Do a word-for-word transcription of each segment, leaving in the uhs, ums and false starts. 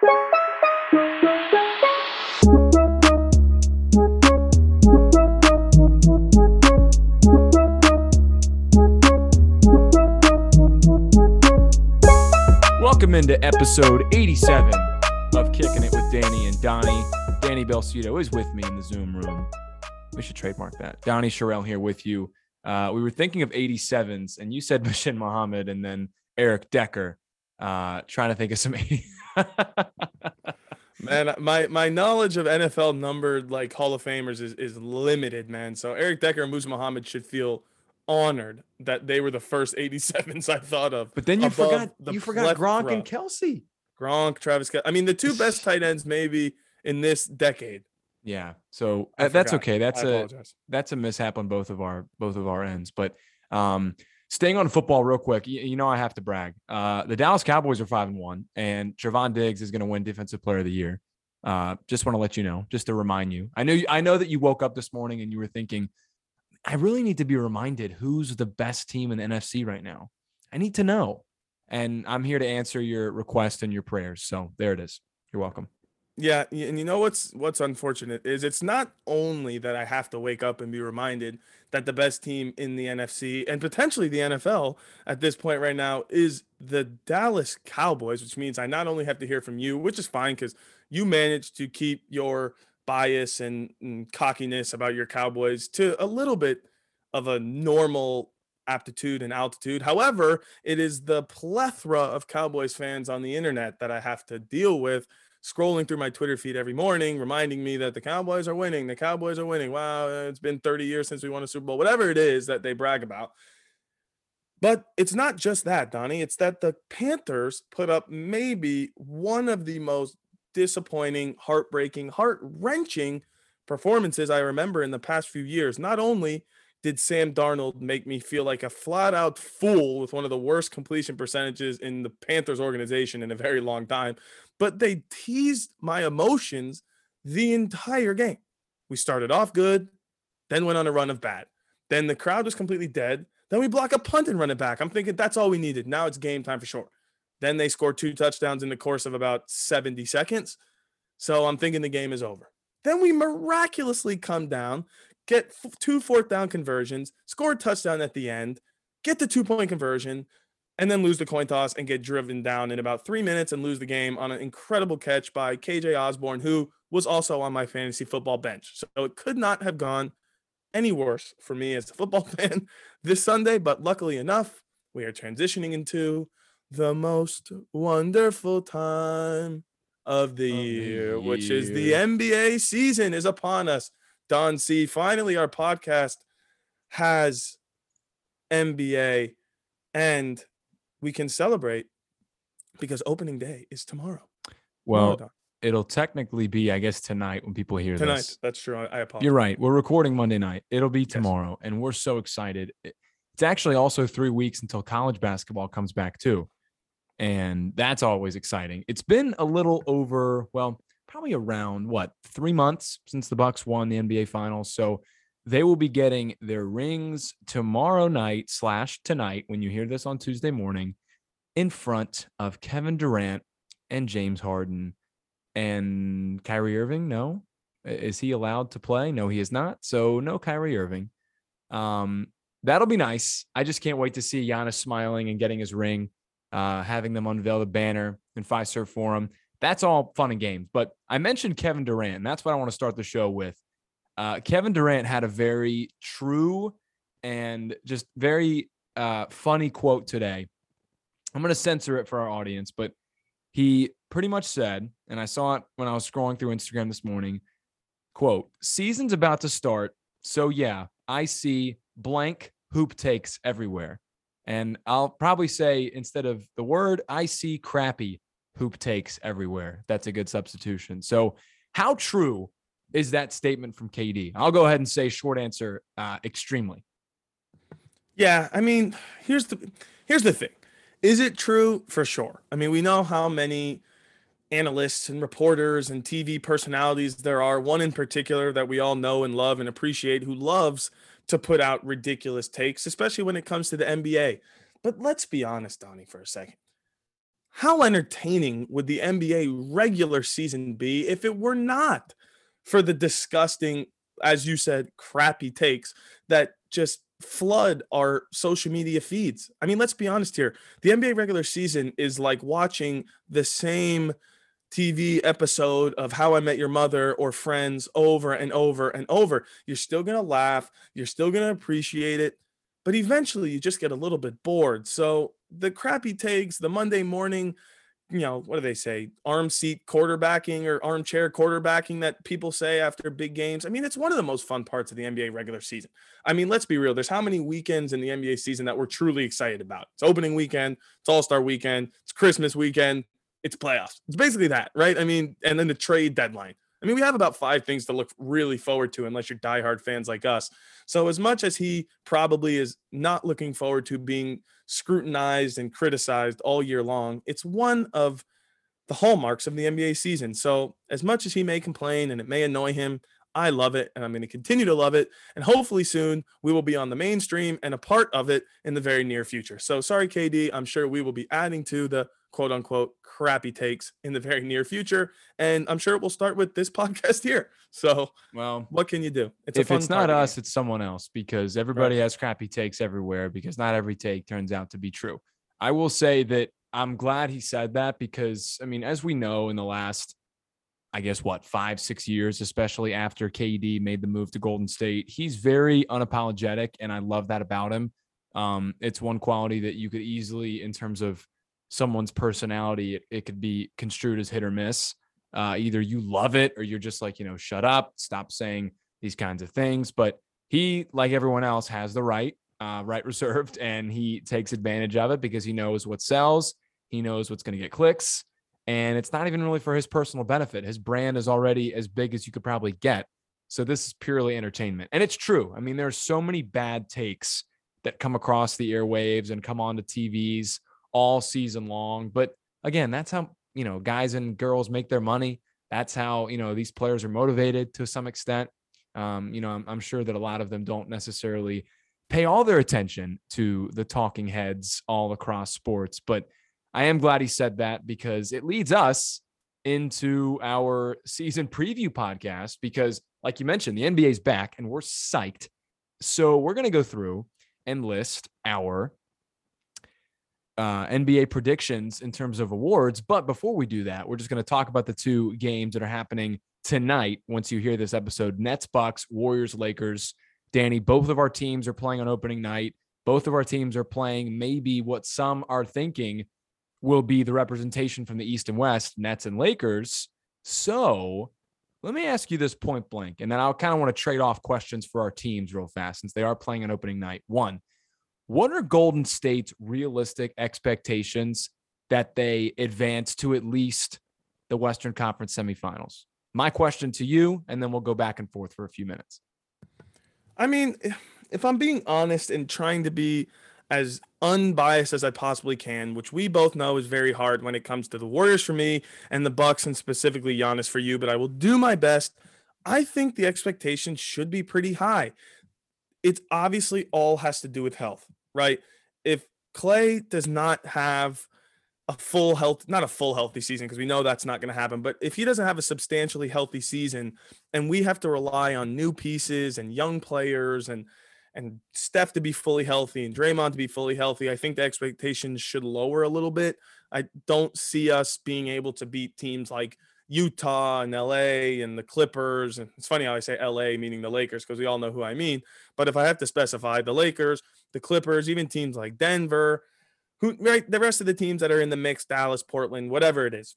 Welcome into episode eighty-seven of Kicking It with Danny and Donnie. Danny Belcito is with me in the Zoom room. We should trademark that. Donnie Sherrill here with you. Uh, we were thinking of eighty-sevens, and you said Mishin Muhammad and then Eric Decker. Uh, trying to think of some eighty. Man, my my knowledge of N F L numbered like Hall of Famers is, is limited, man. So Eric Decker and Musa Muhammad should feel honored that they were the first eighty-sevens I thought of. But then you forgot you forgot Gronk and Kelsey. Gronk, Travis Kelce. I mean, the two best tight ends maybe in this decade. Yeah, so uh, that's okay. That's I a apologize. that's a mishap on both of our both of our ends. But um, staying on football real quick, you, you know I have to brag. Uh, the Dallas Cowboys are five and one, and Trevon Diggs is going to win Defensive Player of the Year. Uh, just want to let you know, just to remind you. I know you, I know that you woke up this morning and you were thinking, I really need to be reminded who's the best team in the N F C right now. I need to know. And I'm here to answer your request and your prayers. So there it is. You're welcome. Yeah, and you know what's what's unfortunate is it's not only that I have to wake up and be reminded that the best team in the N F C and potentially the N F L at this point right now is the Dallas Cowboys, which means I not only have to hear from you, which is fine because you managed to keep your bias and, and cockiness about your Cowboys to a little bit of a normal aptitude and altitude. However, it is the plethora of Cowboys fans on the internet that I have to deal with, scrolling through my Twitter feed every morning, reminding me that the Cowboys are winning. The Cowboys are winning. Wow, it's been thirty years since we won a Super Bowl, whatever it is that they brag about. But it's not just that, Donnie. It's that the Panthers put up maybe one of the most disappointing, heartbreaking, heart-wrenching performances I remember in the past few years. Not only did Sam Darnold make me feel like a flat-out fool with one of the worst completion percentages in the Panthers organization in a very long time, but they teased my emotions the entire game. We started off good, then went on a run of bad. Then the crowd was completely dead. Then we block a punt and run it back. I'm thinking that's all we needed. Now it's game time for sure. Then they scored two touchdowns in the course of about seventy seconds. So I'm thinking the game is over. Then we miraculously come down, get two fourth down conversions, score a touchdown at the end, get the two-point conversion, and then lose the coin toss and get driven down in about three minutes and lose the game on an incredible catch by K J Osborne, who was also on my fantasy football bench. So it could not have gone any worse for me as a football fan this Sunday, but luckily enough, we are transitioning into the most wonderful time of the, of year, the year, which is the N B A season is upon us. Don C, finally our podcast has N B A and we can celebrate because opening day is tomorrow. Well, tomorrow, it'll technically be, I guess, tonight when people hear tonight, this. Tonight, that's true. I, I apologize. You're right. We're recording Monday night. It'll be tomorrow, yes. And we're so excited. It's actually also three weeks until college basketball comes back too. And that's always exciting. It's been a little over, well, probably around, what, three months since the Bucks won the N B A Finals. So they will be getting their rings tomorrow night slash tonight when you hear this on Tuesday morning in front of Kevin Durant and James Harden and Kyrie Irving. No. Is he allowed to play? No, he is not. So no Kyrie Irving. Um, that'll be nice. I just can't wait to see Giannis smiling and getting his ring. Uh, having them unveil the banner in Fiserv Forum. That's all fun and games. But I mentioned Kevin Durant, and that's what I want to start the show with. Uh, Kevin Durant had a very true and just very uh, funny quote today. I'm going to censor it for our audience, but he pretty much said, and I saw it when I was scrolling through Instagram this morning, quote, "Season's about to start, so yeah, I see blank hoop takes everywhere." And I'll probably say, instead of the word, I see crappy hoop takes everywhere. That's a good substitution. So how true is that statement from K D? I'll go ahead and say short answer, uh, extremely. Yeah, I mean, here's the here's the thing. Is it true? For sure. I mean, we know how many analysts and reporters and T V personalities there are. One in particular that we all know and love and appreciate who loves to put out ridiculous takes, especially when it comes to the N B A. But let's be honest, Donnie, for a second. how entertaining would the N B A regular season be if it were not for the disgusting, as you said, crappy takes that just flood our social media feeds? I mean, let's be honest here. The N B A regular season is like watching the same T V episode of How I Met Your Mother or Friends over and over and over. You're still going to laugh, you're still going to appreciate it, but eventually you just get a little bit bored. So the crappy takes, the Monday morning, you know, what do they say? Arm seat quarterbacking or armchair quarterbacking that people say after big games. I mean, it's one of the most fun parts of the N B A regular season. I mean, let's be real. There's how many weekends in the N B A season that we're truly excited about? It's opening weekend, it's All-Star weekend, it's Christmas weekend, it's playoffs. It's basically that, right? I mean, and then the trade deadline. I mean, we have about five things to look really forward to unless you're diehard fans like us. So as much as he probably is not looking forward to being scrutinized and criticized all year long, it's one of the hallmarks of the N B A season. So as much as he may complain and it may annoy him, I love it, and I'm going to continue to love it. And hopefully soon we will be on the mainstream and a part of it in the very near future. So sorry, K D, I'm sure we will be adding to the quote unquote crappy takes in the very near future. And I'm sure it will start with this podcast here. So, well, what can you do? It's if it's not us, it's someone else, because everybody right. has crappy takes everywhere, because not every take turns out to be true. I will say that I'm glad he said that, because, I mean, as we know, in the last, I guess, what, five, six years, especially after K D made the move to Golden State, he's very unapologetic, and I love that about him. Um, it's one quality that you could easily, in terms of someone's personality, it, it could be construed as hit or miss. Uh, either you love it or you're just like, you know, shut up, stop saying these kinds of things. But he, like everyone else, has the right, uh, right reserved, and he takes advantage of it because he knows what sells. He knows what's going to get clicks, and it's not even really for his personal benefit. His brand is already as big as you could probably get. So this is purely entertainment. And it's true. I mean, there's so many bad takes that come across the airwaves and come onto T Vs all season long. But again, that's how, you know, guys and girls make their money. That's how, you know, these players are motivated to some extent. Um, you know, I'm, I'm sure that a lot of them don't necessarily pay all their attention to the talking heads all across sports. But I am glad he said that, because it leads us into our season preview podcast, because like you mentioned, the N B A is back and we're psyched. So we're going to go through and list our Uh, N B A predictions in terms of awards. But before we do that, we're just going to talk about the two games that are happening tonight. Once you hear this episode, Nets, Bucks, Warriors, Lakers. Danny, both of our teams are playing on opening night. Both of our teams are playing maybe what some are thinking will be the representation from the East and West, Nets and Lakers. So let me ask you this point blank, and then I'll kind of want to trade off questions for our teams real fast, since they are playing on opening night. One, what are Golden State's realistic expectations that they advance to at least the Western Conference semifinals? My question to you, and then we'll go back and forth for a few minutes. I mean, if I'm being honest and trying to be as unbiased as I possibly can, which we both know is very hard when it comes to the Warriors for me and the Bucks, and specifically Giannis for you, but I will do my best. I think the expectations should be pretty high. It obviously all has to do with health, right? If Clay does not have a full health, not a full healthy season, because we know that's not going to happen, but if he doesn't have a substantially healthy season and we have to rely on new pieces and young players and and Steph to be fully healthy and Draymond to be fully healthy, I think the expectations should lower a little bit. I don't see us being able to beat teams like Utah and L A and the Clippers. And it's funny how I say L A, meaning the Lakers, because we all know who I mean. But if I have to specify, the Lakers, the Clippers, even teams like Denver, who, right, the rest of the teams that are in the mix, Dallas, Portland, whatever it is.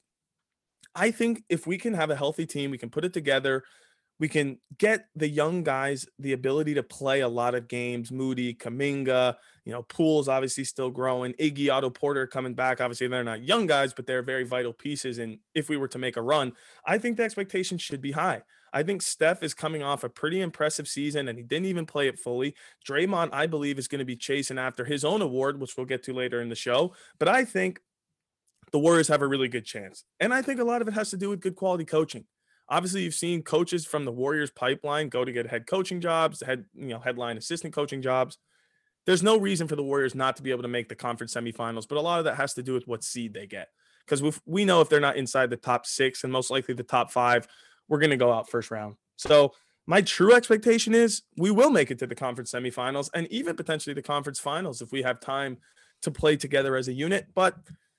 I think if we can have a healthy team, we can put it together, we can get the young guys the ability to play a lot of games. Moody, Kuminga, you know, Poole's obviously still growing. Iggy, Otto Porter coming back. Obviously, they're not young guys, but they're very vital pieces. And if we were to make a run, I think the expectations should be high. I think Steph is coming off a pretty impressive season, and he didn't even play it fully. Draymond, I believe, is going to be chasing after his own award, which we'll get to later in the show. But I think the Warriors have a really good chance. And I think a lot of it has to do with good quality coaching. Obviously, you've seen coaches from the Warriors pipeline go to get head coaching jobs, head, you know, headline assistant coaching jobs. There's no reason for the Warriors not to be able to make the conference semifinals, but a lot of that has to do with what seed they get. because we we know if they're not inside the top six and most likely the top five, we're going to go out first round. So my true expectation is we will make it to the conference semifinals and even potentially the conference finals if we have time to play together as a unit. But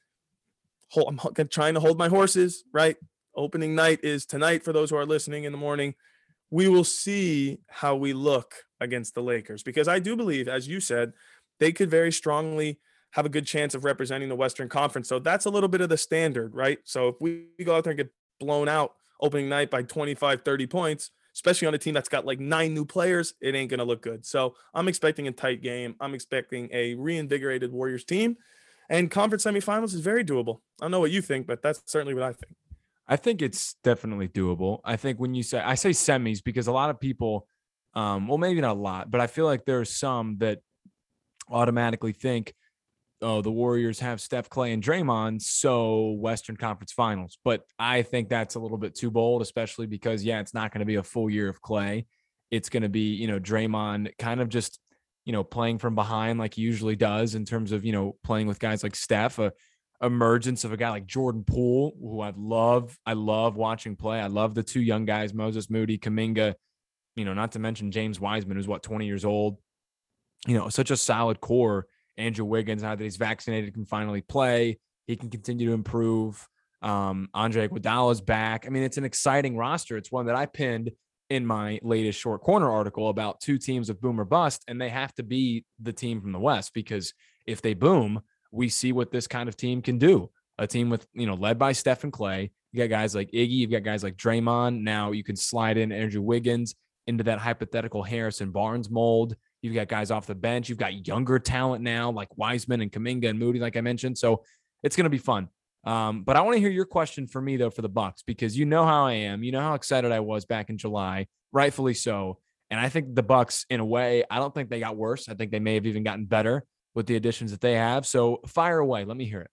I'm trying to hold my horses, right? Opening night is tonight for those who are listening in the morning. We will see how we look against the Lakers, because I do believe, as you said, they could very strongly have a good chance of representing the Western Conference. So that's a little bit of the standard, right? So if we go out there and get blown out opening night by twenty-five, thirty points, especially on a team that's got like nine new players, it ain't going to look good. So I'm expecting a tight game. I'm expecting a reinvigorated Warriors team, and conference semifinals is very doable. I don't know what you think, but that's certainly what I think. I think it's definitely doable. I think when you say, I say semis because a lot of people, um, well, maybe not a lot, but I feel like there are some that automatically think, oh, the Warriors have Steph, Clay, and Draymond, so Western Conference Finals. But I think that's a little bit too bold, especially because, yeah, it's not going to be a full year of Clay. It's going to be, you know, Draymond kind of just, you know, playing from behind like he usually does in terms of, you know, playing with guys like Steph, a emergence of a guy like Jordan Poole, who I love. I love watching play. I love the two young guys, Moses Moody, Kuminga, you know, not to mention James Wiseman, who's what, twenty years old, you know, such a solid core. Andrew Wiggins, now that he's vaccinated, can finally play. He can continue to improve. Um, Andre Iguodala's back. I mean, it's an exciting roster. It's one that I pinned in my latest short corner article about two teams of boom or bust, and they have to be the team from the West, because if they boom, we see what this kind of team can do. A team with, you know, led by Steph and Clay. You got guys like Iggy. You've got guys like Draymond. Now you can slide in Andrew Wiggins into that hypothetical Harrison Barnes mold. You've got guys off the bench. You've got younger talent now like Wiseman and Kuminga and Moody, like I mentioned. So it's going to be fun. Um, but I want to hear your question for me, though, for the Bucks, because you know how I am. You know how excited I was back in July, rightfully so. And I think the Bucks, in a way, I don't think they got worse. I think they may have even gotten better with the additions that they have. So fire away. Let me hear it.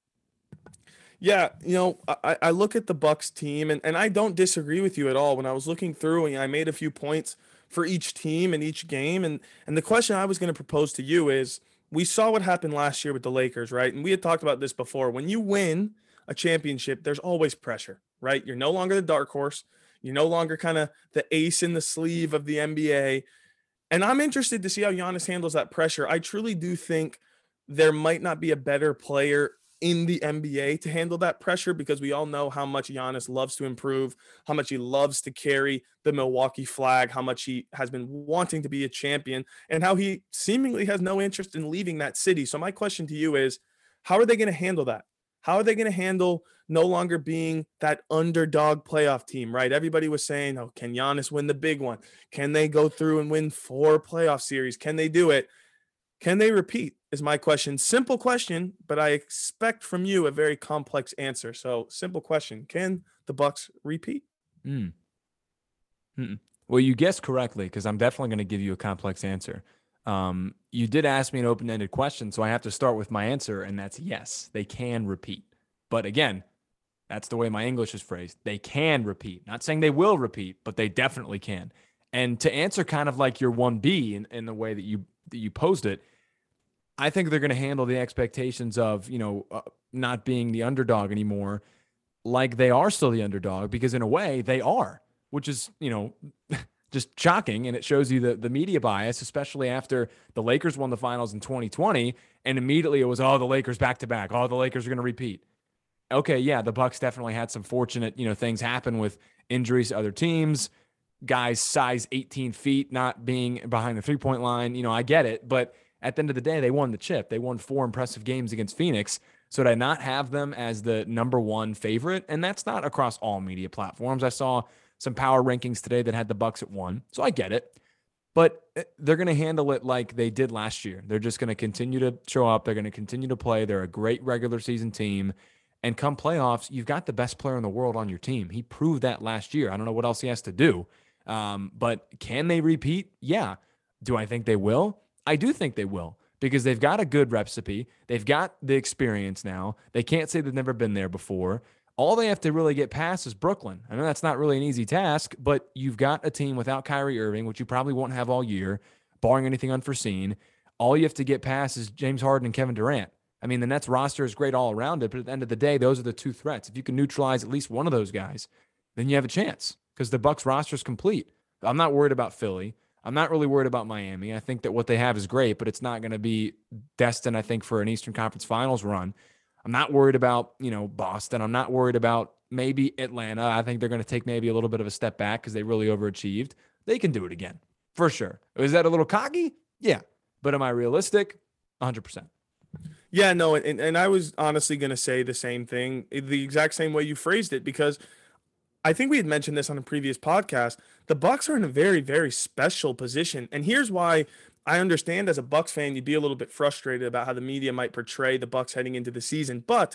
Yeah, you know, I, I look at the Bucks team, and, and I don't disagree with you at all. When I was looking through, and I made a few points for each team and each game. And, and the question I was going to propose to you is, we saw what happened last year with the Lakers, right? And we had talked about this before. When you win a championship, there's always pressure, right? You're no longer the dark horse. You're no longer kind of the ace in the sleeve of the N B A. And I'm interested to see how Giannis handles that pressure. I truly do think there might not be a better player in the N B A to handle that pressure, because we all know how much Giannis loves to improve, how much he loves to carry the Milwaukee flag, how much he has been wanting to be a champion, and how he seemingly has no interest in leaving that city. So my question to you is, how are they going to handle that? How are they going to handle no longer being that underdog playoff team, right? Everybody was saying, oh, can Giannis win the big one? Can they go through and win four playoff series? Can they do it? Can they repeat is my question. Simple question, but I expect from you a very complex answer. So simple question. Can the Bucks repeat? Mm. Well, you guessed correctly, because I'm definitely going to give you a complex answer. Um, you did ask me an open-ended question, so I have to start with my answer, and that's yes, they can repeat. But again, that's the way my English is phrased. They can repeat. Not saying they will repeat, but they definitely can. And to answer kind of like your one B in, in the way that you that you posed it, I think they're going to handle the expectations of, you know, uh, not being the underdog anymore like they are still the underdog, because in a way they are, which is, you know, just shocking. And it shows you the, the media bias, especially after the Lakers won the finals in twenty twenty. And immediately it was, oh, the Lakers back to back. Oh, the Lakers are going to repeat. Okay, yeah, the Bucks definitely had some fortunate, you know, things happen with injuries to other teams, guys size eighteen feet, not being behind the three-point line. You know, I get it. But at the end of the day, they won the chip. They won four impressive games against Phoenix. So to not have them as the number one favorite, and that's not across all media platforms. I saw some power rankings today that had the Bucks at one. So I get it. But they're going to handle it like they did last year. They're just going to continue to show up. They're going to continue to play. They're a great regular season team. And come playoffs, you've got the best player in the world on your team. He proved that last year. I don't know what else he has to do. Um, but can they repeat? Yeah. Do I think they will? I do think they will, because they've got a good recipe. They've got the experience now. They can't say they've never been there before. All they have to really get past is Brooklyn. I know that's not really an easy task, but you've got a team without Kyrie Irving, which you probably won't have all year, barring anything unforeseen. All you have to get past is James Harden and Kevin Durant. I mean, the Nets roster is great all around it, but at the end of the day, those are the two threats. If you can neutralize at least one of those guys, then you have a chance because the Bucks roster is complete. I'm not worried about Philly. I'm not really worried about Miami. I think that what they have is great, but it's not going to be destined, I think, for an Eastern Conference Finals run. I'm not worried about, you know, Boston. I'm not worried about maybe Atlanta. I think they're going to take maybe a little bit of a step back because they really overachieved. They can do it again, for sure. Is that a little cocky? Yeah. But am I realistic? one hundred percent. Yeah, no, and, and I was honestly going to say the same thing, the exact same way you phrased it, because I think we had mentioned this on a previous podcast. The Bucks are in a very, very special position. And here's why I understand as a Bucks fan, you'd be a little bit frustrated about how the media might portray the Bucks heading into the season. But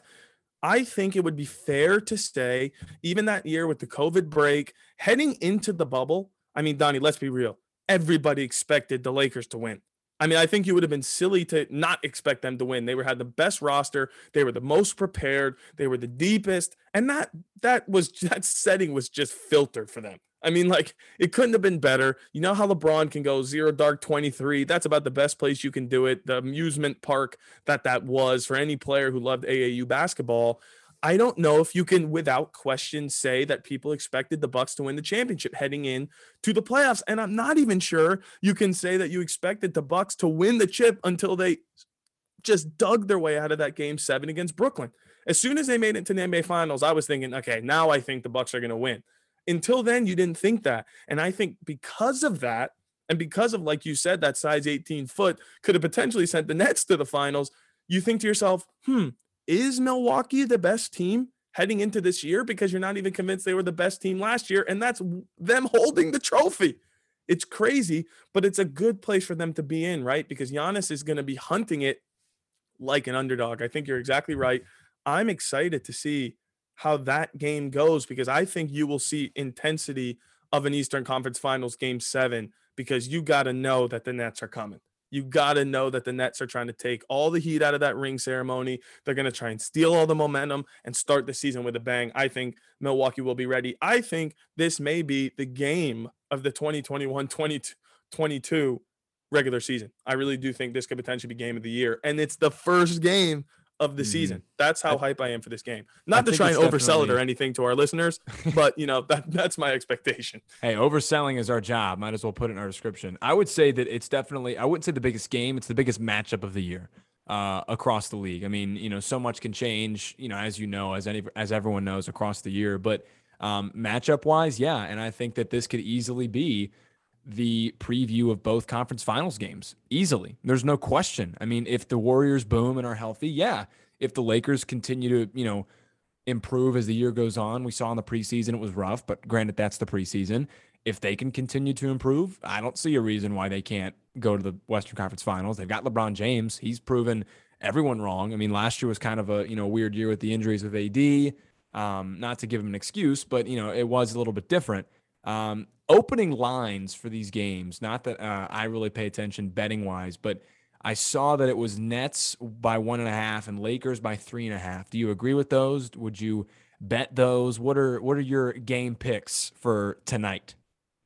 I think it would be fair to say, even that year with the COVID break, heading into the bubble, I mean, Donnie, let's be real. Everybody expected the Lakers to win. I mean, I think you would have been silly to not expect them to win. They were had the best roster. They were the most prepared. They were the deepest. And that that was that setting was just filtered for them. I mean, like, it couldn't have been better. You know how LeBron can go zero dark twenty-three. That's about the best place you can do it. The amusement park that that was for any player who loved A A U basketball. I don't know if you can, without question, say that people expected the Bucks to win the championship heading in to the playoffs. And I'm not even sure you can say that you expected the Bucks to win the chip until they just dug their way out of that game seven against Brooklyn. As soon as they made it to the N B A Finals, I was thinking, okay, now I think the Bucks are going to win. Until then, you didn't think that. And I think because of that, and because of, like you said, that size eighteen foot could have potentially sent the Nets to the finals, you think to yourself, hmm, is Milwaukee the best team heading into this year? Because you're not even convinced they were the best team last year, and that's them holding the trophy. It's crazy, but it's a good place for them to be in, right? Because Giannis is going to be hunting it like an underdog. I think you're exactly right. I'm excited to see how that game goes because I think you will see intensity of an Eastern Conference Finals game seven because you got to know that the Nets are coming. You got to know that the Nets are trying to take all the heat out of that ring ceremony. They're going to try and steal all the momentum and start the season with a bang. I think Milwaukee will be ready. I think this may be the game of the twenty twenty-one twenty twenty-two regular season. I really do think this could potentially be game of the year. And it's the first game of the mm-hmm. season. That's how I, hype I am for this game. Not I to try and oversell it or anything to our listeners, but you know, that that's my expectation. Hey, overselling is our job. Might as well put it in our description. I would say that it's definitely, I wouldn't say the biggest game. It's the biggest matchup of the year uh, across the league. I mean, you know, so much can change, you know, as you know, as any, as everyone knows across the year, but um, matchup wise, yeah. And I think that this could easily be the preview of both conference finals games easily. There's no question. I mean, if the Warriors boom and are healthy, yeah. If the Lakers continue to, you know, improve as the year goes on, we saw in the preseason it was rough, but granted that's the preseason. If they can continue to improve, I don't see a reason why they can't go to the Western Conference Finals. They've got LeBron James. He's proven everyone wrong. I mean, last year was kind of a, you know, weird year with the injuries with A D. Um, not to give him an excuse, but, you know, it was a little bit different. Um, opening lines for these games, not that uh, I really pay attention betting wise, but I saw that it was Nets by one and a half and Lakers by three and a half. Do you agree with those? Would you bet those? What are what are your game picks for tonight?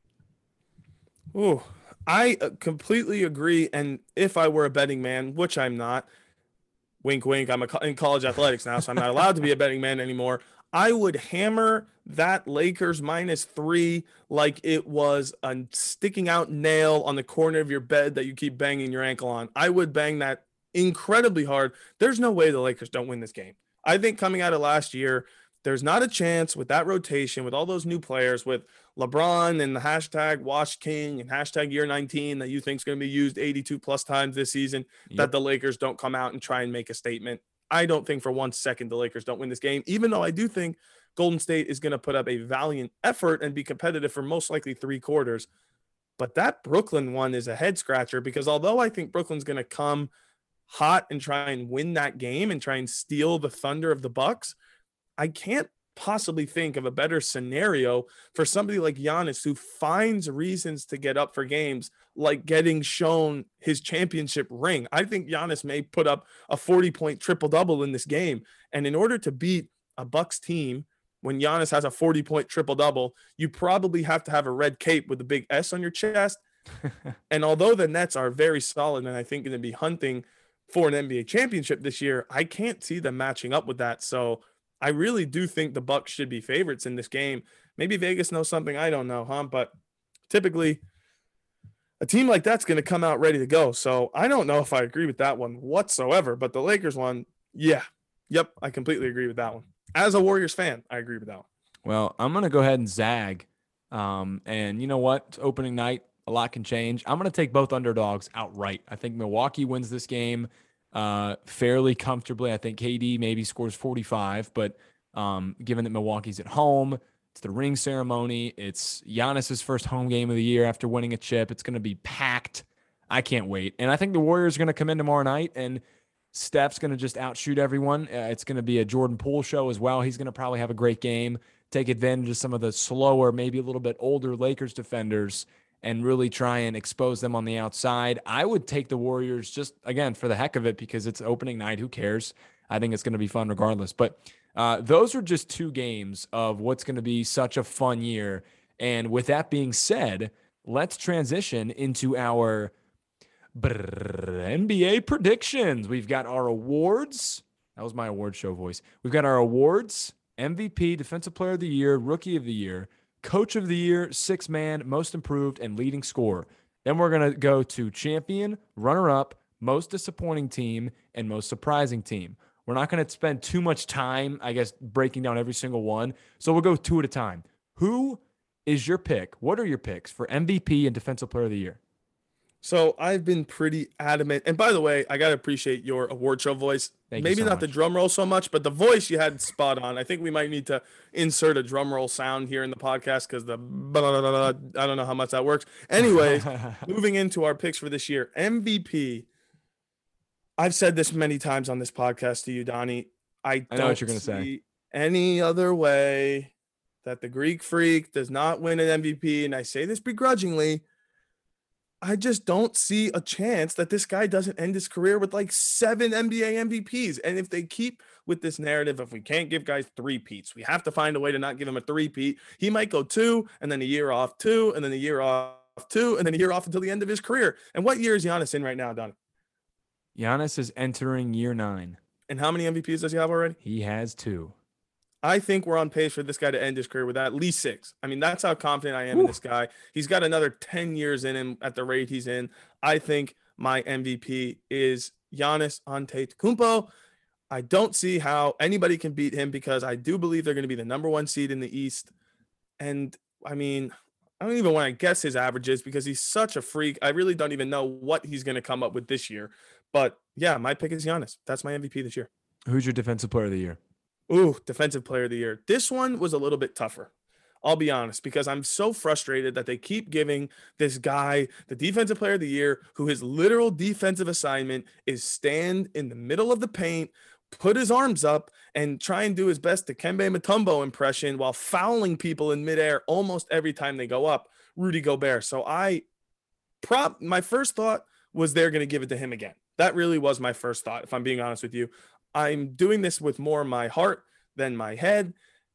Oh, I completely agree. And if I were a betting man, which I'm not, wink, wink, I'm a, in college athletics now, so I'm not allowed to be a betting man anymore. I would hammer that Lakers minus three like it was a sticking out nail on the corner of your bed that you keep banging your ankle on. I would bang that incredibly hard. There's no way the Lakers don't win this game. I think coming out of last year, there's not a chance with that rotation, with all those new players, with LeBron and the hashtag Wash King and hashtag year nineteen that you think is going to be used eighty-two plus times this season, yep. that the Lakers don't come out and try and make a statement. I don't think for one second the Lakers don't win this game, even though I do think Golden State is going to put up a valiant effort and be competitive for most likely three quarters. But that Brooklyn one is a head scratcher because although I think Brooklyn's going to come hot and try and win that game and try and steal the thunder of the Bucks, I can't possibly think of a better scenario for somebody like Giannis who finds reasons to get up for games, like getting shown his championship ring. I think Giannis may put up a forty point triple double in this game. And in order to beat a Bucks team, when Giannis has a forty point triple double, you probably have to have a red cape with a big S on your chest. And although the Nets are very solid and I think going to be hunting for an N B A championship this year, I can't see them matching up with that. So I really do think the Bucks should be favorites in this game. Maybe Vegas knows something I don't know, huh? But typically a team like that's going to come out ready to go. So I don't know if I agree with that one whatsoever, but the Lakers one, yeah. Yep, I completely agree with that one. As a Warriors fan, I agree with that one. Well, I'm going to go ahead and zag. Um, and you know what? It's opening night. A lot can change. I'm going to take both underdogs outright. I think Milwaukee wins this game uh, fairly comfortably. I think K D maybe scores forty-five, but um, given that Milwaukee's at home, it's the ring ceremony. It's Giannis's first home game of the year after winning a chip. It's going to be packed. I can't wait. And I think the Warriors are going to come in tomorrow night, and Steph's going to just outshoot everyone. Uh, it's going to be a Jordan Poole show as well. He's going to probably have a great game, take advantage of some of the slower, maybe a little bit older Lakers defenders, and really try and expose them on the outside. I would take the Warriors just, again, for the heck of it, because it's opening night. Who cares? I think it's going to be fun regardless. But uh, those are just two games of what's going to be such a fun year. And with that being said, let's transition into our N B A predictions. We've got our awards. That was my award show voice. We've got our awards: M V P, Defensive Player of the Year, Rookie of the Year, Coach of the Year, Sixth Man, Most Improved, and Leading Scorer. Then we're going to go to Champion, Runner-Up, Most Disappointing Team, and Most Surprising Team. We're not going to spend too much time, I guess, breaking down every single one. So we'll go two at a time. Who is your pick? What are your picks for M V P and Defensive Player of the Year? So I've been pretty adamant. And by the way, I got to appreciate your award show voice. Thank Maybe you so not much. the drum roll so much, but the voice you had spot on. I think we might need to insert a drum roll sound here in the podcast because the blah, blah, blah, blah, I don't know how much that works. Anyways, moving into our picks for this year, M V P. I've said this many times on this podcast to you, Donnie. I don't I know what you're gonna see say. any other way that the Greek Freak does not win an M V P. And I say this begrudgingly. I just don't see a chance that this guy doesn't end his career with like seven N B A M V Ps. And if they keep with this narrative, if we can't give guys three peats, we have to find a way to not give him a three peat. He might go two and then a year off, two and then a year off, two and then a year off until the end of his career. And what year is Giannis in right now, Donnie? Giannis is entering year nine. And how many M V Ps does he have already? He has two. I think we're on pace for this guy to end his career with at least six. I mean, that's how confident I am Woo. in this guy. He's got another ten years in him at the rate he's in. I think my M V P is Giannis Antetokounmpo. I don't see how anybody can beat him because I do believe they're going to be the number one seed in the East. And I mean, I don't even want to guess his averages because he's such a freak. I really don't even know what he's going to come up with this year. But yeah, my pick is Giannis. That's my M V P this year. Who's your Defensive Player of the Year? Ooh, Defensive Player of the Year. This one was a little bit tougher. I'll be honest, because I'm so frustrated that they keep giving this guy the Defensive Player of the Year, who his literal defensive assignment is stand in the middle of the paint, put his arms up, and try and do his best Dikembe Mutombo impression while fouling people in midair almost every time they go up, Rudy Gobert. So I prop my first thought was they're going to give it to him again. That really was my first thought, if I'm being honest with you. I'm doing this with more my heart than my head.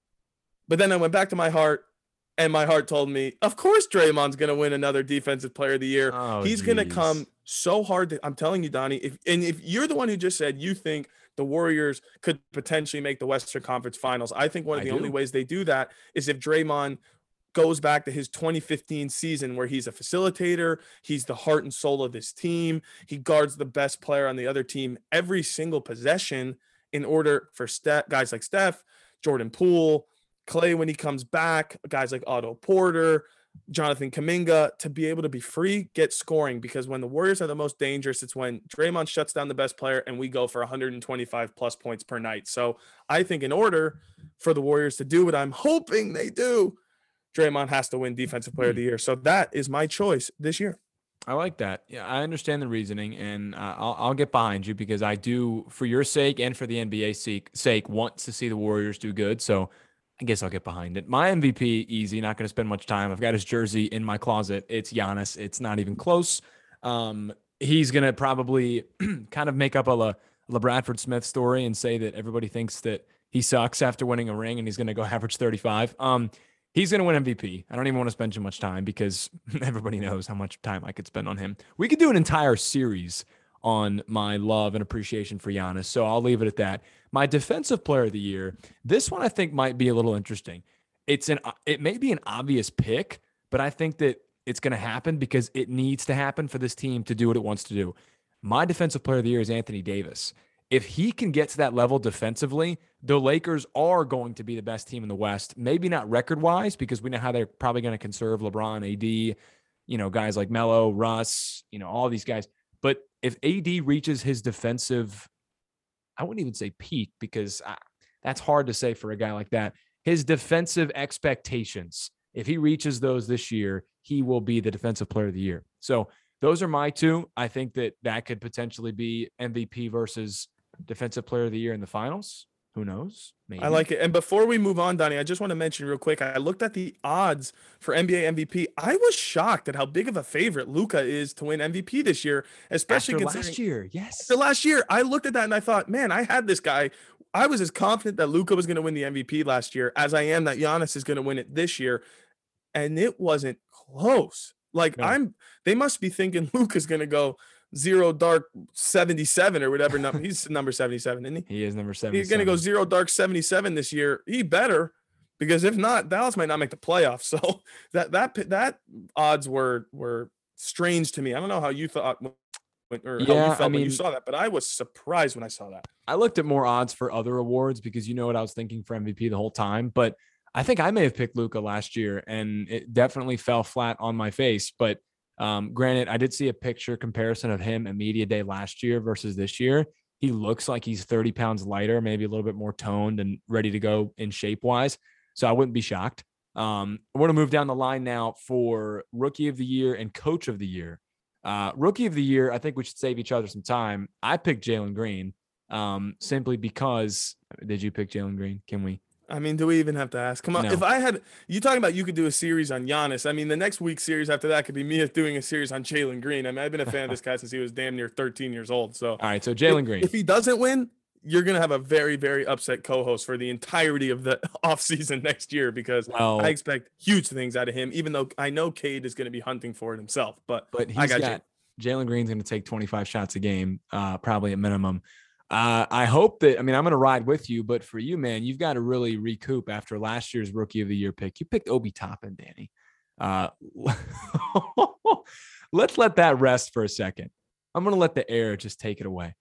But then I went back to my heart, and my heart told me, of course Draymond's going to win another Defensive Player of the Year. Oh, He's going to come so hard. To, I'm telling you, Donnie, if, and if you're the one who just said you think the Warriors could potentially make the Western Conference Finals, I think one of I the do. only ways they do that is if Draymond goes back to his twenty fifteen season where he's a facilitator. He's the heart and soul of this team. He guards the best player on the other team every single possession in order for Steph, guys like Steph, Jordan Poole, Clay when he comes back, guys like Otto Porter, Jonathan Kuminga to be able to be free, get scoring. Because when the Warriors are the most dangerous, it's when Draymond shuts down the best player and we go for one hundred twenty-five plus points per night. So I think in order for the Warriors to do what I'm hoping they do, Draymond has to win Defensive Player of the Year. So that is my choice this year. I like that. Yeah, I understand the reasoning, and uh, I'll, I'll get behind you because I do, for your sake and for the N B A sake, sake, want to see the Warriors do good. So I guess I'll get behind it. My M V P, easy, not going to spend much time. I've got his jersey in my closet. It's Giannis. It's not even close. Um, he's going to probably kind of make up a La, La Bradford Smith story and say that everybody thinks that he sucks after winning a ring and he's going to go average thirty-five. Um, He's going to win M V P. I don't even want to spend too much time because everybody knows how much time I could spend on him. We could do an entire series on my love and appreciation for Giannis. So I'll leave it at that. My defensive player of the year, this one I think might be a little interesting. It's an it may be an obvious pick, but I think that it's going to happen because it needs to happen for this team to do what it wants to do. My defensive player of the year is Anthony Davis. If he can get to that level defensively, the Lakers are going to be the best team in the West. Maybe not record-wise, because we know how they're probably going to conserve LeBron, A D, you know, guys like Melo, Russ, you know, all these guys. But if A D reaches his defensive, I wouldn't even say peak, because I, that's hard to say for a guy like that. His defensive expectations, if he reaches those this year, he will be the defensive player of the year. So those are my two. I think that that could potentially be M V P versus defensive player of the year in the finals. Who knows? Maybe. I like it. And before we move on, Donnie, I just want to mention real quick, I looked at the odds for N B A M V P. I was shocked at how big of a favorite Luka is to win M V P this year, especially after considering last year. Yes. After last year, I looked at that and I thought, man, I had this guy. I was as confident that Luka was going to win the M V P last year as I am that Giannis is going to win it this year. And it wasn't close. Like no. I'm, they must be thinking Luka's going to go zero dark seventy-seven or whatever number. He's number seventy-seven, isn't he? He is number seventy-seven. He's going to go zero dark seventy-seven this year. He better, because if not, Dallas might not make the playoffs. So that that that odds were were strange to me. I don't know how you thought or yeah, how you felt I mean, when you saw that, but I was surprised when I saw that. I looked at more odds for other awards because you know what I was thinking for M V P the whole time, but I think I may have picked Luka last year and it definitely fell flat on my face. But um, granted, I did see a picture comparison of him at Media Day last year versus this year. He looks like he's thirty pounds lighter, maybe a little bit more toned and ready to go in shape wise. So I wouldn't be shocked. Um, we're going to move down the line now for Rookie of the Year and Coach of the Year. Uh, Rookie of the Year, I think we should save each other some time. I picked Jalen Green um, simply because – did you pick Jalen Green? Can we? I mean, do we even have to ask? Come on. No. If I had – you talking about you could do a series on Giannis. I mean, the next week's series after that could be me doing a series on Jalen Green. I mean, I've been a fan of this guy since he was damn near thirteen years old. So, all right, so Jalen Green. If he doesn't win, you're going to have a very, very upset co-host for the entirety of the offseason next year because well, I expect huge things out of him, even though I know Cade is going to be hunting for it himself. But, but he's I got, got Jalen Green's going to take twenty-five shots a game, uh, probably at minimum. Uh, I hope that, I mean, I'm going to ride with you, but for you, man, you've got to really recoup after last year's Rookie of the Year pick. You picked Obi Toppin, Danny. Uh, let's let that rest for a second. I'm going to let the air just take it away.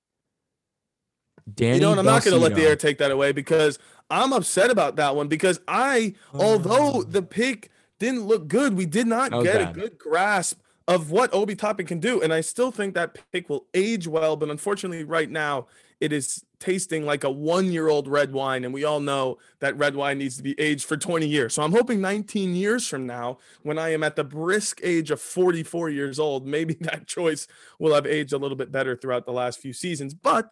Danny, you know what? I'm not going to let the Belsino. air take that away because I'm upset about that one because I, oh. although the pick didn't look good, we did not get bad. a good grasp of what Obi Toppin can do. And I still think that pick will age well, but unfortunately right now it is tasting like a one-year-old red wine. And we all know that red wine needs to be aged for twenty years. So I'm hoping nineteen years from now, when I am at the brisk age of forty-four years old, maybe that choice will have aged a little bit better throughout the last few seasons. But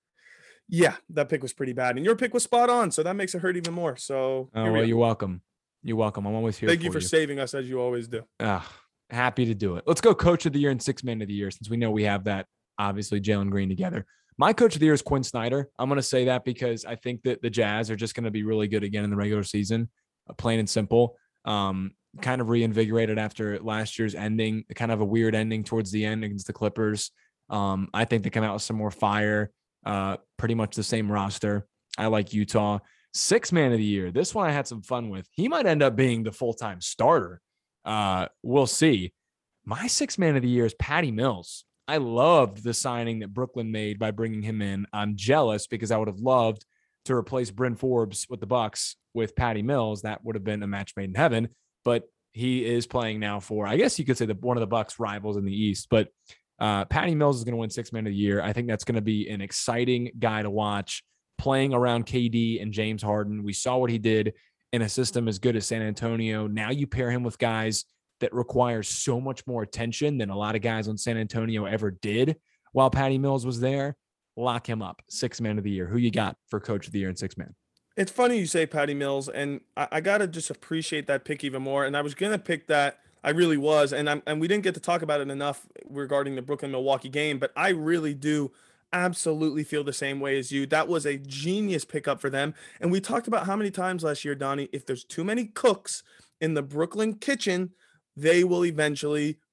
yeah, that pick was pretty bad. And your pick was spot on. So that makes it hurt even more. So oh, well, you're welcome. You're welcome. I'm always here. Thank for you for you. saving us as you always do. Ah, happy to do it. Let's go Coach of the Year and Sixth Man of the Year, since we know we have that, obviously, Jalen Green together. My Coach of the Year is Quinn Snyder. I'm going to say that because I think that the Jazz are just going to be really good again in the regular season, uh, plain and simple. Um, kind of reinvigorated after last year's ending, kind of a weird ending towards the end against the Clippers. Um, I think they come out with some more fire, uh, pretty much the same roster. I like Utah. Sixth Man of the Year. This one I had some fun with. He might end up being the full-time starter. Uh, we'll see. My Sixth Man of the Year is Patty Mills. I loved the signing that Brooklyn made by bringing him in. I'm jealous because I would have loved to replace Bryn Forbes with the Bucks with Patty Mills. That would have been a match made in heaven. But he is playing now for, I guess you could say, the one of the Bucks rivals in the East. But uh, Patty Mills is going to win Sixth Man of the Year. I think that's going to be an exciting guy to watch playing around K D and James Harden. We saw what he did in a system as good as San Antonio. Now you pair him with guys that requires so much more attention than a lot of guys on San Antonio ever did while Patty Mills was there. Lock him up. Sixth Man of the Year. Who you got for Coach of the Year and Sixth Man? It's funny you say Patty Mills, and I, I got to just appreciate that pick even more. And I was going to pick that. I really was. And I'm, and we didn't get to talk about it enough regarding the Brooklyn-Milwaukee game, but I really do absolutely feel the same way as you. That was a genius pickup for them. And we talked about how many times last year, Donnie, if there's too many cooks in the Brooklyn kitchen, they will eventually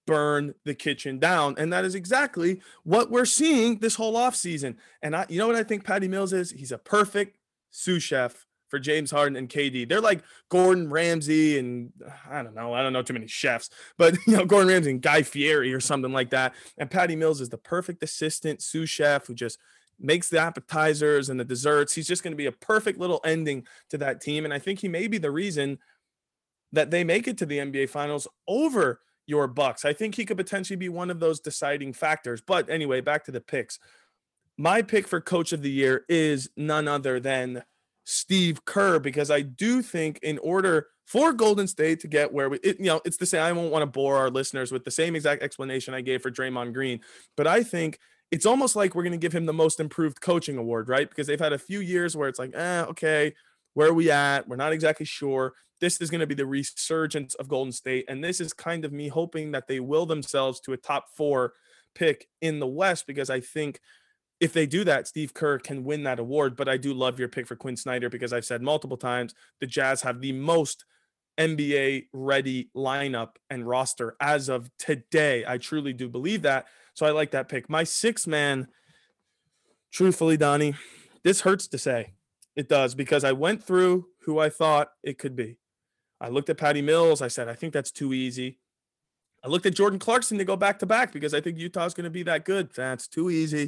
burn the kitchen down. And that is exactly what we're seeing this whole offseason. And I, you know what I think Patty Mills is? He's a perfect sous chef for James Harden and K D. They're like Gordon Ramsay and I don't know, I don't know too many chefs, but you know, Gordon Ramsay and Guy Fieri or something like that. And Patty Mills is the perfect assistant sous chef who just makes the appetizers and the desserts. He's just going to be a perfect little ending to that team. And I think he may be the reason that they make it to the N B A Finals over your Bucks. I think he could potentially be one of those deciding factors. But anyway, back to the picks. My pick for coach of the year is none other than Steve Kerr, because I do think in order for Golden State to get where we, it, you know, it's the same. I won't want to bore our listeners with the same exact explanation I gave for Draymond Green, but I think it's almost like we're going to give him the most improved coaching award, right? Because they've had a few years where it's like, eh, okay, where are we at? We're not exactly sure. This is going to be the resurgence of Golden State. And this is kind of me hoping that they will themselves to a top four pick in the West, because I think if they do that, Steve Kerr can win that award. But I do love your pick for Quinn Snyder, because I've said multiple times the Jazz have the most N B A ready lineup and roster as of today. I truly do believe that. So I like that pick. My sixth man, truthfully, Donnie, this hurts to say. It does, because I went through who I thought it could be. I looked at Patty Mills. I said, I think that's too easy. I looked at Jordan Clarkson to go back to back because I think Utah's going to be that good. That's too easy.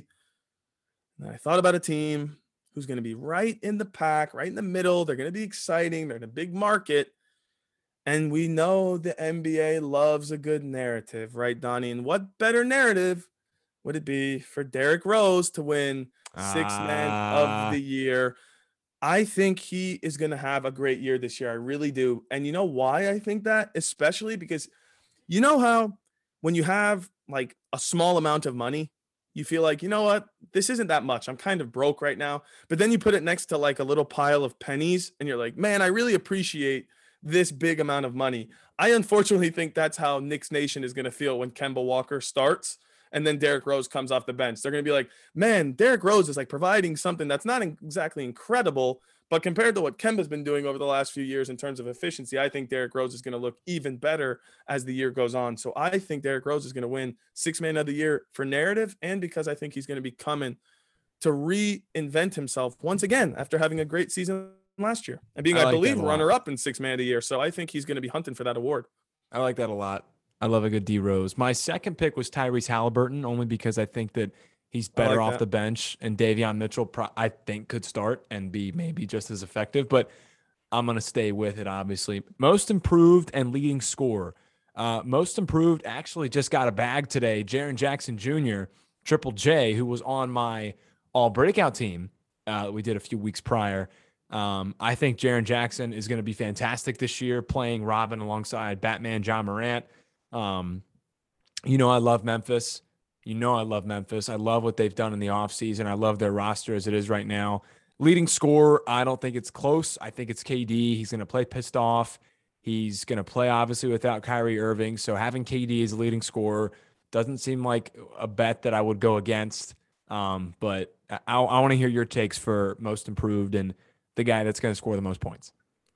And I thought about a team who's going to be right in the pack, right in the middle. They're going to be exciting. They're in a big market. And we know the N B A loves a good narrative, right, Donnie? And what better narrative would it be for Derrick Rose to win Sixth uh... Man of the Year? I think he is going to have a great year this year. I really do. And you know why I think that? Especially because you know how when you have like a small amount of money, you feel like, you know what, this isn't that much. I'm kind of broke right now. But then you put it next to like a little pile of pennies and you're like, man, I really appreciate this big amount of money. I unfortunately think that's how Knicks Nation is going to feel when Kemba Walker starts and then Derrick Rose comes off the bench. They're going to be like, man, Derrick Rose is like providing something that's not exactly incredible, but compared to what Kemba's been doing over the last few years in terms of efficiency, I think Derrick Rose is going to look even better as the year goes on. So I think Derrick Rose is going to win Sixth Man of the Year for narrative, and because I think he's going to be coming to reinvent himself once again after having a great season last year and being, I, like I believe, runner-up in Sixth Man of the Year. So I think he's going to be hunting for that award. I like that a lot. I love a good D Rose. My second pick was Tyrese Halliburton, only because I think that he's better like off that. the bench, and Davion Mitchell, pro- I think, could start and be maybe just as effective. But I'm going to stay with it, obviously. Most improved and leading scorer. Uh, most improved actually just got a bag today. Jaren Jackson Junior, Triple J, who was on my all-breakout team uh, we did a few weeks prior. Um, I think Jaren Jackson is going to be fantastic this year, playing Robin alongside Batman John Morant. Um, you know, I love Memphis. You know, I love Memphis. I love what they've done in the offseason. I love their roster as it is right now. Leading scorer, I don't think it's close. I think it's K D. He's going to play pissed off. He's going to play, obviously, without Kyrie Irving. So having K D as a leading scorer doesn't seem like a bet that I would go against. Um, but I, I want to hear your takes for most improved and the guy that's going to score the most points.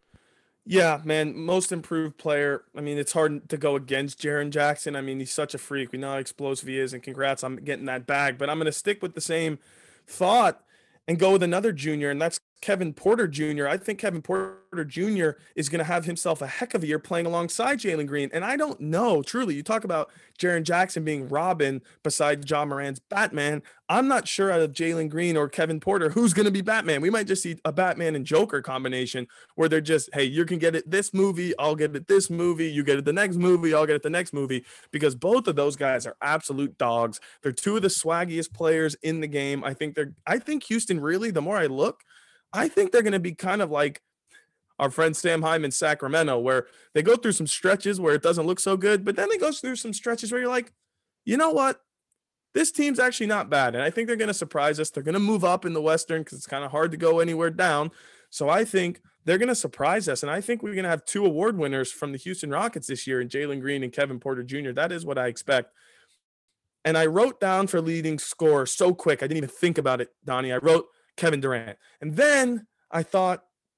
Yeah, man, most improved player. I mean, it's hard to go against Jaren Jackson. I mean, he's such a freak. We know how explosive he is, and congrats on getting that bag. But I'm going to stick with the same thought and go with another junior, and that's Kevin Porter Junior I think Kevin Porter Junior is going to have himself a heck of a year playing alongside Jalen Green. And I don't know, truly, you talk about Jaren Jackson being Robin beside John Morant's Batman. I'm not sure out of Jalen Green or Kevin Porter who's going to be Batman. We might just see a Batman and Joker combination where they're just, hey, you can get it this movie, I'll get it this movie, you get it the next movie, I'll get it the next movie, because both of those guys are absolute dogs. They're two of the swaggiest players in the game. I think they're, I think Houston really, the more I look, I think they're going to be kind of like our friend Sam Hyman, Sacramento, where they go through some stretches where it doesn't look so good, but then they go through some stretches where you're like, you know what? This team's actually not bad. And I think they're going to surprise us. They're going to move up in the Western because it's kind of hard to go anywhere down. So I think they're going to surprise us. And I think we're going to have two award winners from the Houston Rockets this year in Jalen Green and Kevin Porter Junior That is what I expect. And I wrote down for leading scorer so quick. I didn't even think about it, Donnie. I wrote Kevin Durant. And then I thought,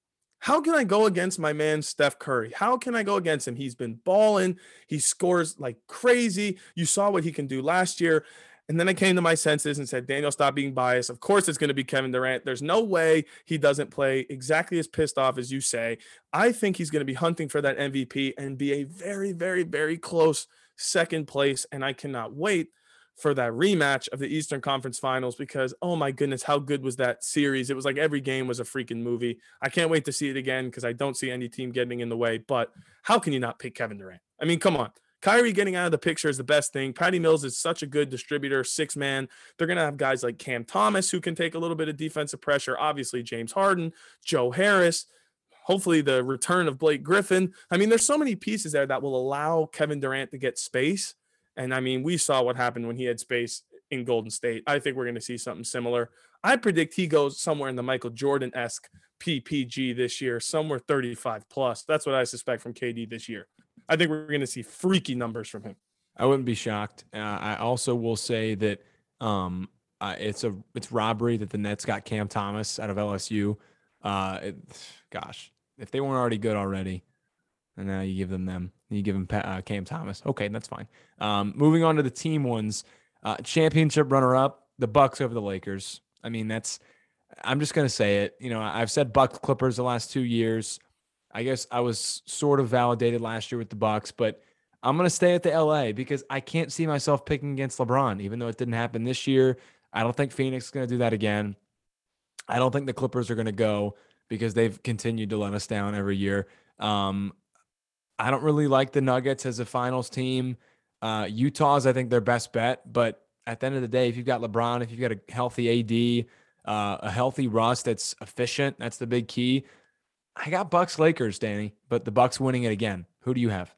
how can I go against my man Steph Curry? How can I go against him? He's been balling. He scores like crazy. You saw what he can do last year. And then I came to my senses and said, Daniel, stop being biased. Of course, it's going to be Kevin Durant. There's no way he doesn't play exactly as pissed off as you say. I think he's going to be hunting for that M V P and be a very, very, very close second place. And I cannot wait for that rematch of the Eastern Conference Finals because, oh my goodness, how good was that series? It was like every game was a freaking movie. I can't wait to see it again because I don't see any team getting in the way. But how can you not pick Kevin Durant? I mean, come on. Kyrie getting out of the picture is the best thing. Patty Mills is such a good distributor, six man. They're going to have guys like Cam Thomas who can take a little bit of defensive pressure. Obviously, James Harden, Joe Harris, hopefully the return of Blake Griffin. I mean, there's so many pieces there that will allow Kevin Durant to get space. And I mean, we saw what happened when he had space in Golden State. I think we're going to see something similar. I predict he goes somewhere in the Michael Jordan-esque P P G this year, somewhere thirty-five plus. That's what I suspect from K D this year. I think we're going to see freaky numbers from him. I wouldn't be shocked. Uh, I also will say that um, uh, it's a it's robbery that the Nets got Cam Thomas out of L S U. Uh, it, gosh, if they weren't already good already, and now you give them them, you give them uh, Cam Thomas. Okay, that's fine. Um, moving on to the team ones, uh, championship runner-up, the Bucks over the Lakers. I mean, that's. I'm just gonna say it. You know, I've said Bucks Clippers the last two years. I guess I was sort of validated last year with the Bucks, but I'm going to stay at the L A because I can't see myself picking against LeBron, even though it didn't happen this year. I don't think Phoenix is going to do that again. I don't think the Clippers are going to go because they've continued to let us down every year. Um, I don't really like the Nuggets as a finals team. Uh, Utah's, I think, their best bet. But at the end of the day, if you've got LeBron, if you've got a healthy A D, uh, a healthy Russ that's efficient, that's the big key. I got Bucks Lakers, Danny, but the Bucks winning it again. Who do you have?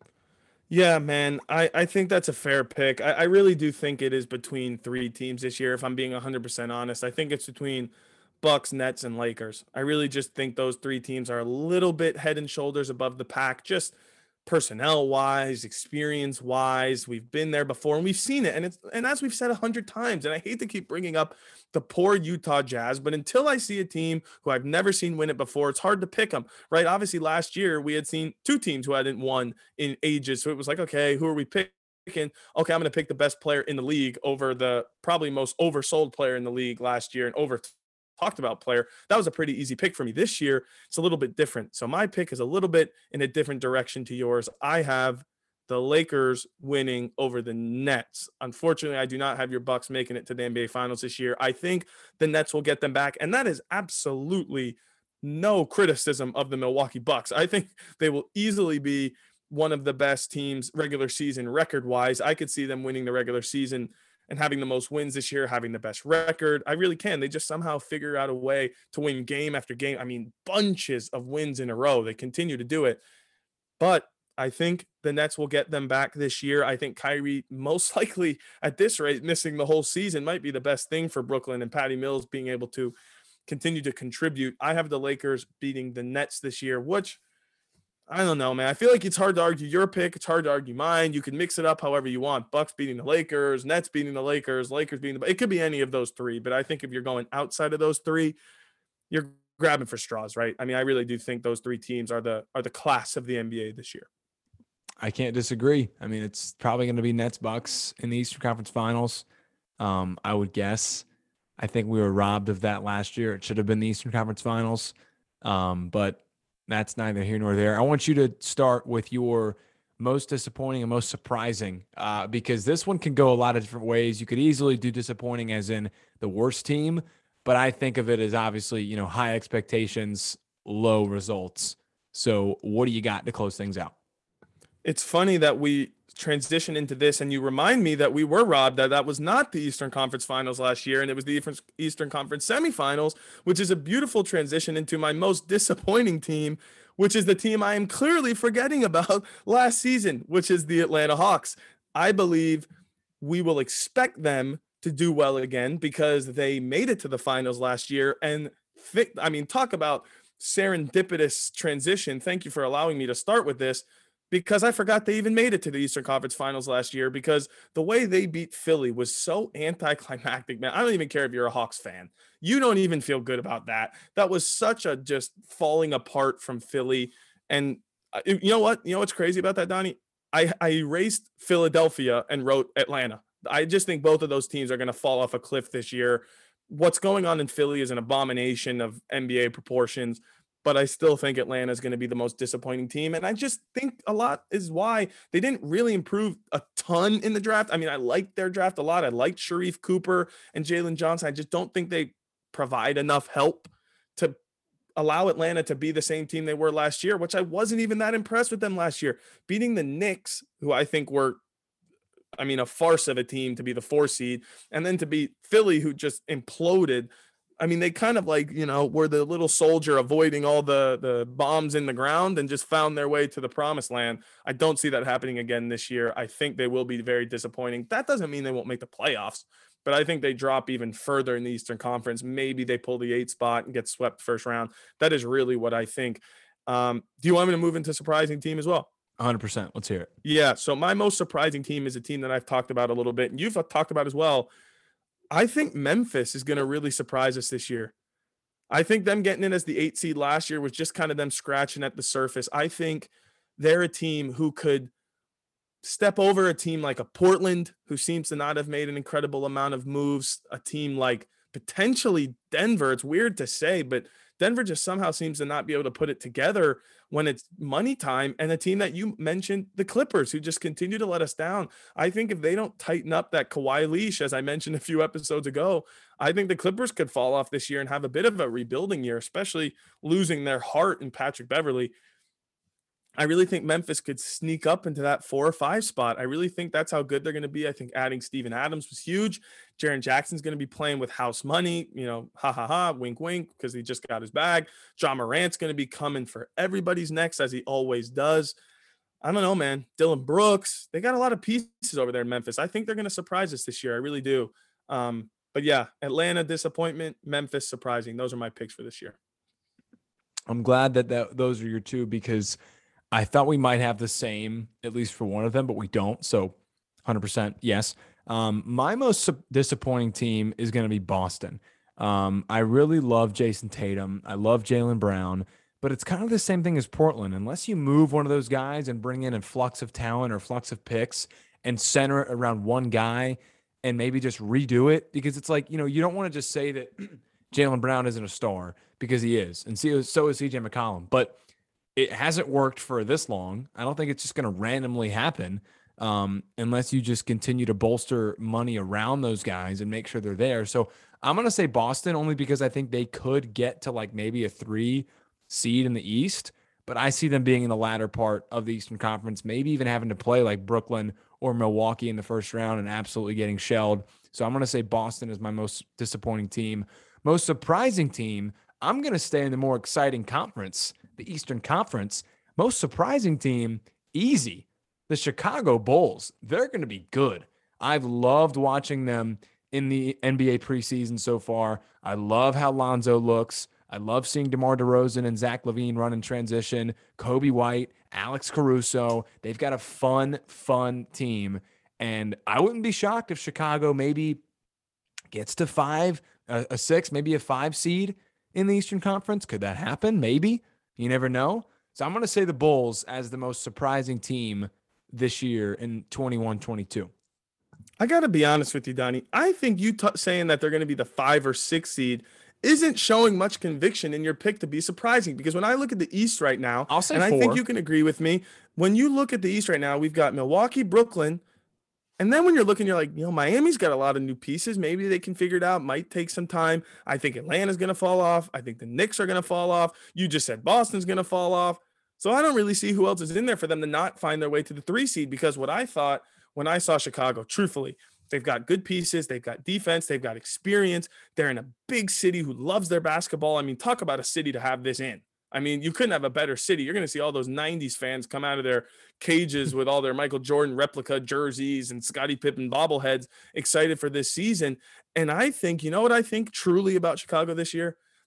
Yeah, man, I, I think that's a fair pick. I, I really do think it is between three teams this year, if I'm being one hundred percent honest. I think it's between Bucks, Nets, and Lakers. I really just think those three teams are a little bit head and shoulders above the pack, just personnel wise, experience wise. We've been there before and we've seen it. And it's and as we've said a hundred times, and I hate to keep bringing up the poor Utah Jazz, but until I see a team who I've never seen win it before, it's hard to pick them, right? Obviously, last year we had seen two teams who hadn't won in ages. So it was like, okay, who are we picking? Okay, I'm going to pick the best player in the league over the probably most oversold player in the league last year and over talked about player. That was a pretty easy pick for me. This year, it's a little bit different. So my pick is a little bit in a different direction to yours. I have the Lakers winning over the Nets. Unfortunately, I do not have your Bucks making it to the N B A Finals this year. I think the Nets will get them back, and that is absolutely no criticism of the Milwaukee Bucks. I think they will easily be one of the best teams regular season record-wise. I could see them winning the regular season and having the most wins this year, having the best record. I really can. They just somehow figure out a way to win game after game. I mean, bunches of wins in a row. They continue to do it. But I think the Nets will get them back this year. I think Kyrie, most likely at this rate, missing the whole season might be the best thing for Brooklyn, and Patty Mills being able to continue to contribute. I have the Lakers beating the Nets this year, which I don't know, man. I feel like it's hard to argue your pick. It's hard to argue mine. You can mix it up however you want. Bucks beating the Lakers, Nets beating the Lakers, Lakers beating the – it could be any of those three. But I think if you're going outside of those three, you're grabbing for straws, right? I mean, I really do think those three teams are the are the class of the N B A this year. I can't disagree. I mean, it's probably going to be Nets Bucks in the Eastern Conference Finals, um, I would guess. I think we were robbed of that last year. It should have been the Eastern Conference Finals. Um, but – that's neither here nor there. I want you to start with your most disappointing and most surprising, uh, because this one can go a lot of different ways. You could easily do disappointing as in the worst team, but I think of it as obviously, you know, high expectations, low results. So what do you got to close things out? It's funny that we transition into this and you remind me that we were robbed, that that was not the Eastern Conference Finals last year and it was the Eastern Conference Semifinals, which is a beautiful transition into my most disappointing team, which is the team I am clearly forgetting about last season, which is the Atlanta Hawks. I believe we will expect them to do well again because they made it to the finals last year. And th- I mean, talk about serendipitous transition. Thank you for allowing me to start with this. because I forgot they even made it to the Eastern Conference Finals last year, because the way they beat Philly was so anticlimactic, man. I don't even care if you're a Hawks fan. You don't even feel good about that. That was such a just falling apart from Philly. And uh, you know what? You know what's crazy about that, Donnie? I, I erased Philadelphia and wrote Atlanta. I just think both of those teams are going to fall off a cliff this year. What's going on in Philly is an abomination of N B A proportions, but I still think Atlanta is going to be the most disappointing team. And I just think a lot is why they didn't really improve a ton in the draft. I mean, I liked their draft a lot. I liked Sharif Cooper and Jalen Johnson. I just don't think they provide enough help to allow Atlanta to be the same team they were last year, which I wasn't even that impressed with them last year. Beating the Knicks, who I think were, I mean, a farce of a team to be the four seed, and then to beat Philly, who just imploded. I mean, they kind of like, you know, were the little soldier avoiding all the, the bombs in the ground and just found their way to the promised land. I don't see that happening again this year. I think they will be very disappointing. That doesn't mean they won't make the playoffs, but I think they drop even further in the Eastern Conference. Maybe they pull the eight spot and get swept first round. That is really what I think. Um, do you want me to move into surprising team as well? one hundred percent. Let's hear it. Yeah. So my most surprising team is a team that I've talked about a little bit, and you've talked about as well. I think Memphis is going to really surprise us this year. I think them getting in as the eight seed last year was just kind of them scratching at the surface. I think they're a team who could step over a team like a Portland, who seems to not have made an incredible amount of moves, a team like potentially Denver. It's weird to say, but Denver just somehow seems to not be able to put it together when it's money time, and a team that you mentioned, the Clippers, who just continue to let us down. I think if they don't tighten up that Kawhi leash, as I mentioned a few episodes ago, I think the Clippers could fall off this year and have a bit of a rebuilding year, especially losing their heart in Patrick Beverley. I really think Memphis could sneak up into that four or five spot. I really think that's how good they're going to be. I think adding Steven Adams was huge. Jaren Jackson's going to be playing with house money, you know, ha ha ha, wink wink, because he just got his bag. John Morant's going to be coming for everybody's necks, as he always does. I don't know, man. Dylan Brooks, they got a lot of pieces over there in Memphis. I think they're going to surprise us this year. I really do. Um, but yeah, Atlanta disappointment, Memphis surprising. Those are my picks for this year. I'm glad that, that those are your two, because I thought we might have the same, at least for one of them, but we don't. So one hundred percent yes. Um, my most su- disappointing team is going to be Boston. Um, I really love Jason Tatum. I love Jaylen Brown, but it's kind of the same thing as Portland. Unless you move one of those guys and bring in a flux of talent or flux of picks and center it around one guy and maybe just redo it, because it's like, you know, you don't want to just say that Jaylen Brown isn't a star, because he is. And so is C J McCollum. But it hasn't worked for this long. I don't think it's just going to randomly happen um, unless you just continue to bolster money around those guys and make sure they're there. So I'm going to say Boston, only because I think they could get to like maybe a three seed in the East, but I see them being in the latter part of the Eastern Conference, maybe even having to play like Brooklyn or Milwaukee in the first round and absolutely getting shelled. So I'm going to say Boston is my most disappointing team. Most surprising team, I'm going to stay in the more exciting conference, the Eastern Conference. Most surprising team, easy. The Chicago Bulls. They're going to be good. I've loved watching them in the N B A preseason so far. I love how Lonzo looks. I love seeing DeMar DeRozan and Zach LaVine run in transition. Kobe White, Alex Caruso. They've got a fun, fun team. And I wouldn't be shocked if Chicago maybe gets to five, a, a six, maybe a five seed in the Eastern Conference. Could that happen? Maybe. You never know. So I'm going to say the Bulls as the most surprising team this year in twenty-one twenty-two. I got to be honest with you, Donnie. I think you t- saying that they're going to be the five or six seed isn't showing much conviction in your pick to be surprising, because when I look at the East right now, I'll say and four. I think you can agree with me, when you look at the East right now, we've got Milwaukee, Brooklyn, and then when you're looking, you're like, you know, Miami's got a lot of new pieces. Maybe they can figure it out. Might take some time. I think Atlanta's going to fall off. I think the Knicks are going to fall off. You just said Boston's going to fall off. So I don't really see who else is in there for them to not find their way to the three seed, because what I thought when I saw Chicago, truthfully, they've got good pieces. They've got defense. They've got experience. They're in a big city who loves their basketball. I mean, talk about a city to have this in. I mean, you couldn't have a better city. You're going to see all those nineties fans come out of their cages with all their Michael Jordan replica jerseys and Scottie Pippen bobbleheads, excited for this season. And I think, you know what I think truly about Chicago this year?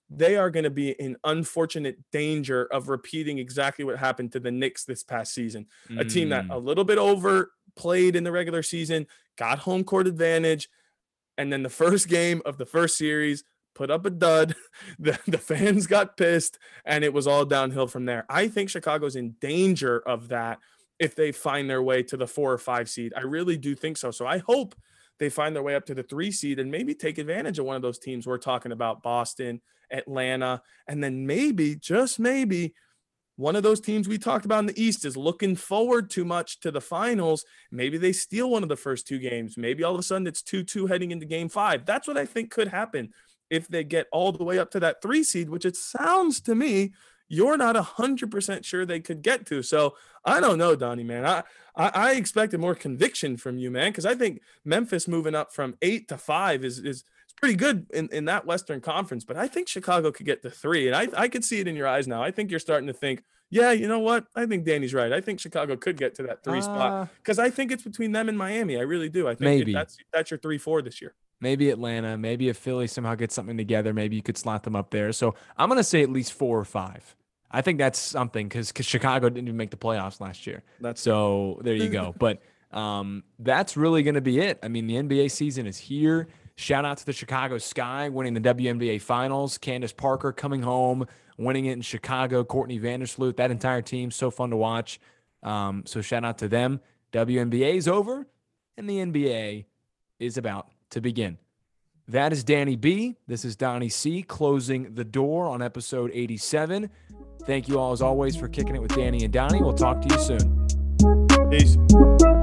they are going to be in unfortunate danger of repeating exactly what happened to the Knicks this past season. Mm. A team that a little bit overplayed in the regular season, got home court advantage, and then the first game of the first series put up a dud. The, the fans got pissed, and it was all downhill from there. I think Chicago's in danger of that if they find their way to the four or five seed. I really do think so. So I hope they find their way up to the three seed and maybe take advantage of one of those teams we're talking about, Boston, Atlanta, and then maybe, just maybe, one of those teams we talked about in the East is looking forward too much to the finals. Maybe they steal one of the first two games. Maybe all of a sudden it's two two heading into game five. That's what I think could happen if they get all the way up to that three seed, which it sounds to me you're not one hundred percent sure they could get to. So I don't know, Donnie, man. I, I, I expected more conviction from you, man, because I think Memphis moving up from eight to five is is pretty good in, in that Western Conference. But I think Chicago could get to three, and I, I could see it in your eyes now. I think you're starting to think, yeah, you know what? I think Danny's right. I think Chicago could get to that three uh, spot because I think it's between them and Miami. I really do. I think maybe. It, that's that's your three four this year. Maybe Atlanta, maybe if Philly somehow gets something together, maybe you could slot them up there. So I'm going to say at least four or five. I think that's something because Chicago didn't even make the playoffs last year. That's so there you go. But um, that's really going to be it. I mean, the N B A season is here. Shout out to the Chicago Sky winning the W N B A Finals. Candace Parker coming home, winning it in Chicago. Courtney Vandersloot, that entire team, so fun to watch. Um, so shout out to them. W N B A is over, and the N B A is about to begin. That is Danny B. This is Donnie C. closing the door on episode eighty-seven. Thank you all, as always, for kicking it with Danny and Donnie. We'll talk to you soon. Peace.